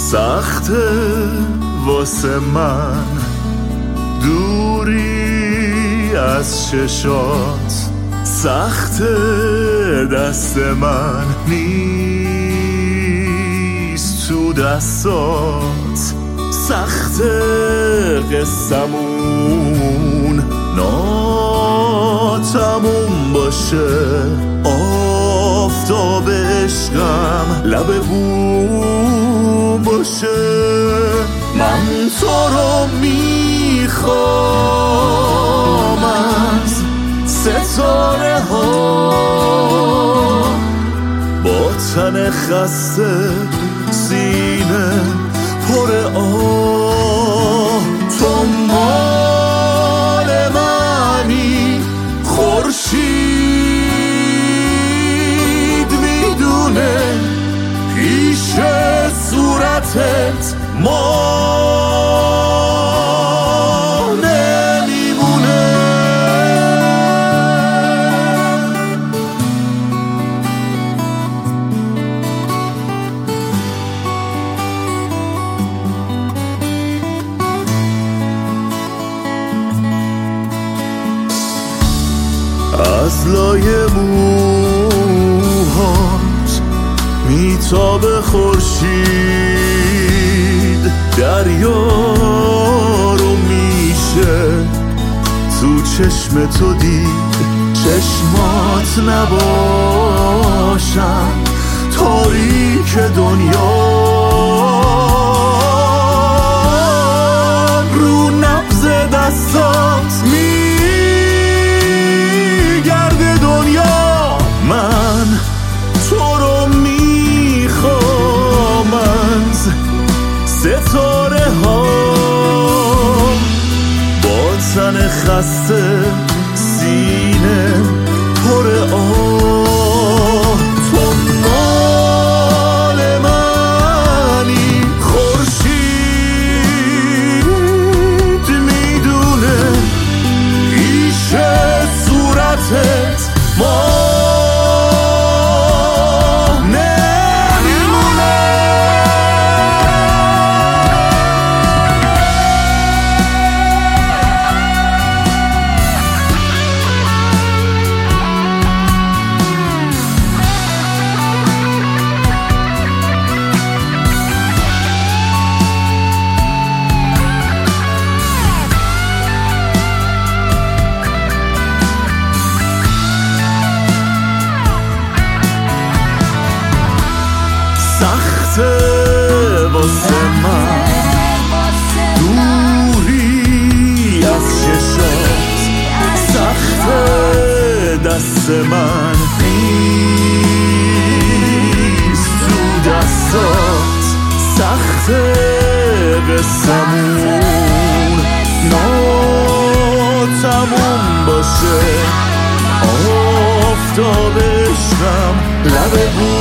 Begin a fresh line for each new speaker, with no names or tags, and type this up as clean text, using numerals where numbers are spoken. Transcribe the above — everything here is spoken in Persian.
سخته واسه من دوری از چشات، سخته دست من نیست تو دستات، سخته قصمون ناتموم باشه، آفتاب عشقم لب بوم باشه. من تو رو میخوام از ستاره ها، با تن خسته سینه پر آه. تو مال منی، خورشید میدونه پیش صورتت ما نمیمونه. از لای موهات میتابه خورشید، دریا رو میشه تو چشم تو دید. چشمات نباشن تاریک دنیا، رو نبض دستات میگرده دنیا. من تو رو میخوام از ستاره ها، با تن خسته سینه پر آه. تو مال منی، خورشید میدونه پیش صورتت ما سخته واسه من دوری از چشات، سخته دست من نیست تو دستات، سخته قصمون ناتموم باشه، آفتاب عشقم لب